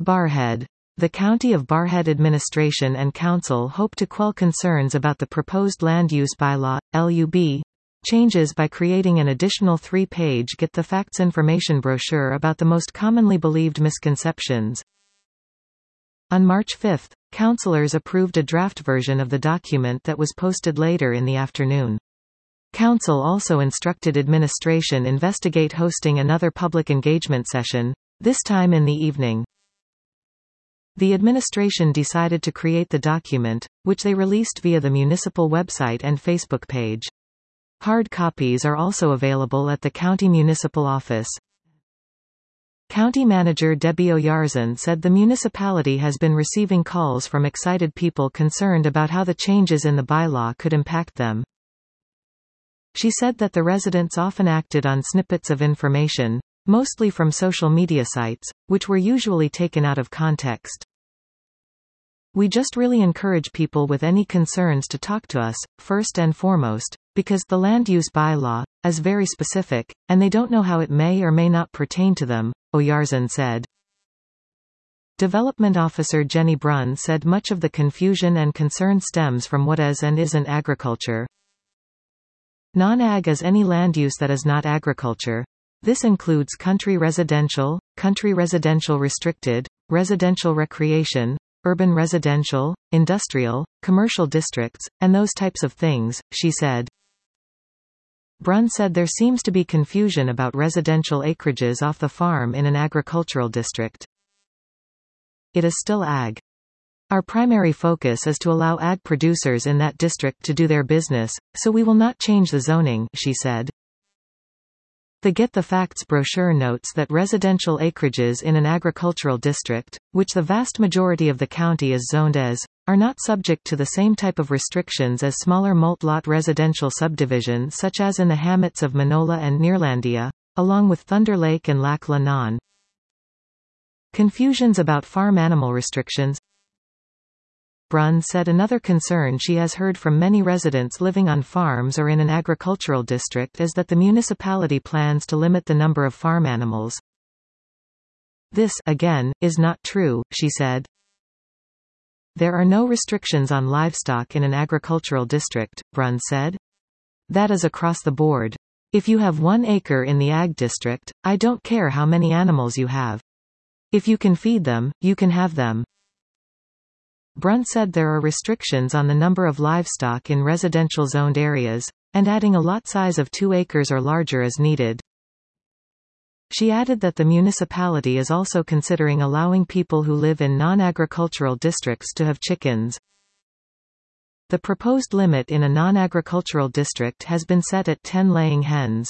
Barrhead. The County of Barrhead Administration and Council hope to quell concerns about the proposed Land Use Bylaw, LUB, changes by creating an additional 3-page Get the Facts information brochure about the most commonly believed misconceptions. On March 5, councillors approved a draft version of the document that was posted later in the afternoon. Council also instructed administration investigate hosting another public engagement session, this time in the evening. The administration decided to create the document, which they released via the municipal website and Facebook page. Hard copies are also available at the county municipal office. County Manager Debbie Oyarzun said the municipality has been receiving calls from excited people concerned about how the changes in the bylaw could impact them. She said that the residents often acted on snippets of information, mostly from social media sites, which were usually taken out of context. We just really encourage people with any concerns to talk to us, first and foremost, because the land use bylaw is very specific, and they don't know how it may or may not pertain to them, Oyarzun said. Development Officer Jenny Brunn said much of the confusion and concern stems from what is and isn't agriculture. Non-ag is any land use that is not agriculture. This includes country residential restricted, residential recreation, urban residential, industrial, commercial districts, and those types of things, she said. Brunn said there seems to be confusion about residential acreages off the farm in an agricultural district. It is still ag. Our primary focus is to allow ag producers in that district to do their business, so we will not change the zoning, she said. The Get the Facts brochure notes that residential acreages in an agricultural district, which the vast majority of the county is zoned as, are not subject to the same type of restrictions as smaller multi-lot residential subdivisions such as in the hamlets of Manola and Nearlandia, along with Thunder Lake and Lac La Non. Confusions about farm animal restrictions. Brunn said another concern she has heard from many residents living on farms or in an agricultural district is that the municipality plans to limit the number of farm animals. This, again, is not true, she said. There are no restrictions on livestock in an agricultural district, Brunn said. That is across the board. If you have 1 acre in the ag district, I don't care how many animals you have. If you can feed them, you can have them. Brunn said there are restrictions on the number of livestock in residential zoned areas, and adding a lot size of 2 acres or larger is needed. She added that the municipality is also considering allowing people who live in non-agricultural districts to have chickens. The proposed limit in a non-agricultural district has been set at 10 laying hens.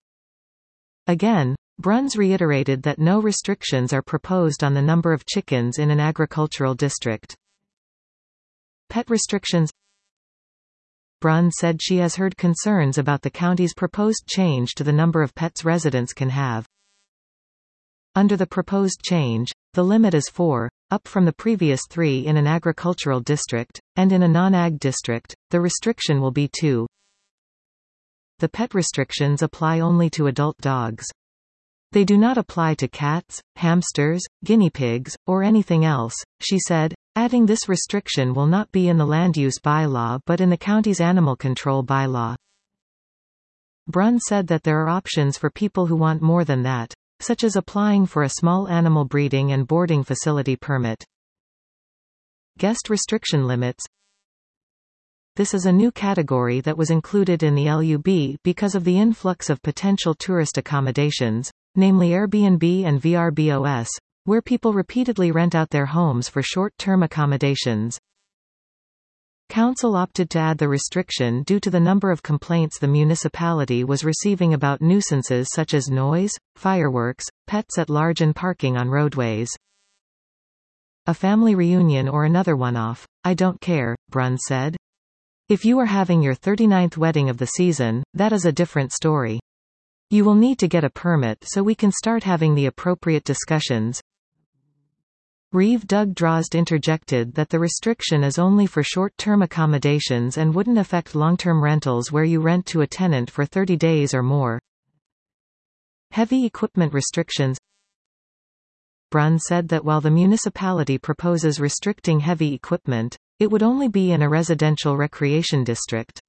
Again, Brunn reiterated that no restrictions are proposed on the number of chickens in an agricultural district. Pet restrictions. Brunn said she has heard concerns about the county's proposed change to the number of pets residents can have. Under the proposed change, the limit is 4, up from the previous 3 in an agricultural district, and in a non-ag district, the restriction will be 2. The pet restrictions apply only to adult dogs. They do not apply to cats, hamsters, guinea pigs, or anything else, she said, adding this restriction will not be in the land use bylaw but in the county's animal control bylaw. Brunn said that there are options for people who want more than that, such as applying for a small animal breeding and boarding facility permit. Guest restriction limits. This is a new category that was included in the LUB because of the influx of potential tourist accommodations, namely Airbnb and VRBOS, where people repeatedly rent out their homes for short-term accommodations. Council opted to add the restriction due to the number of complaints the municipality was receiving about nuisances such as noise, fireworks, pets at large and parking on roadways. A family reunion or another one-off, I don't care, Brunn said. If you are having your 39th wedding of the season, that is a different story. You will need to get a permit so we can start having the appropriate discussions. Reeve Doug Drozd interjected that the restriction is only for short-term accommodations and wouldn't affect long-term rentals where you rent to a tenant for 30 days or more. Heavy equipment restrictions. Brunn said that while the municipality proposes restricting heavy equipment, it would only be in a residential recreation district.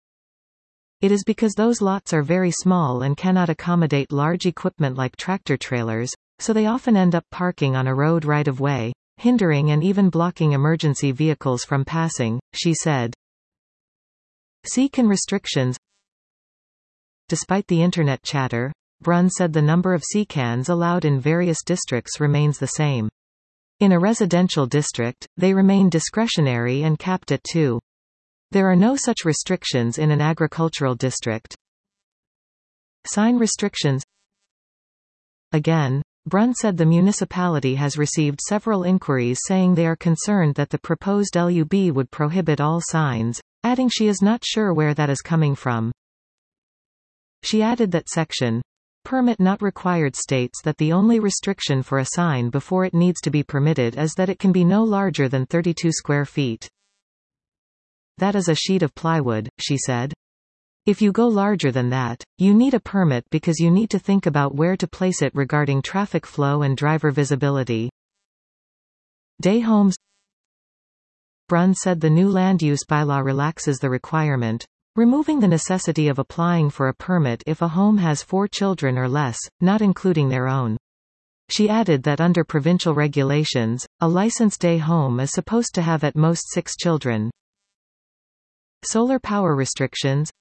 It is because those lots are very small and cannot accommodate large equipment like tractor-trailers, so they often end up parking on a road right-of-way, hindering and even blocking emergency vehicles from passing, she said. C-can restrictions. Despite the internet chatter, Brunn said the number of C-cans allowed in various districts remains the same. In a residential district, they remain discretionary and capped at 2. There are no such restrictions in an agricultural district. Sign restrictions. Again, Brunn said the municipality has received several inquiries saying they are concerned that the proposed LUB would prohibit all signs, adding she is not sure where that is coming from. She added that section permit not required states that the only restriction for a sign before it needs to be permitted is that it can be no larger than 32 square feet. That is a sheet of plywood, she said. If you go larger than that, you need a permit because you need to think about where to place it regarding traffic flow and driver visibility. Day homes. Brunn said the new land use bylaw relaxes the requirement, removing the necessity of applying for a permit if a home has 4 children or less, not including their own. She added that under provincial regulations, a licensed day home is supposed to have at most 6 children. Solar power restrictions.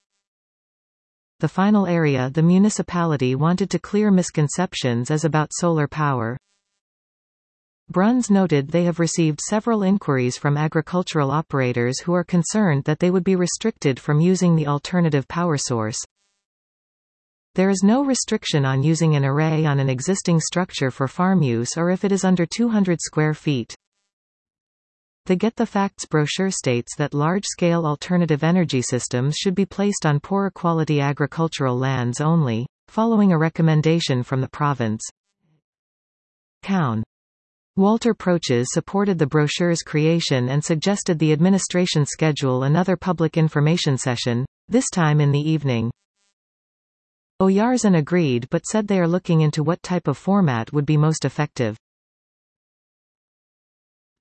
The final area the municipality wanted to clear misconceptions is about solar power. Bruns noted they have received several inquiries from agricultural operators who are concerned that they would be restricted from using the alternative power source. There is no restriction on using an array on an existing structure for farm use or if it is under 200 square feet. The Get the Facts brochure states that large-scale alternative energy systems should be placed on poorer quality agricultural lands only, following a recommendation from the province. Cown. Walter Proches supported the brochure's creation and suggested the administration schedule another public information session, this time in the evening. Oyarzun agreed but said they are looking into what type of format would be most effective.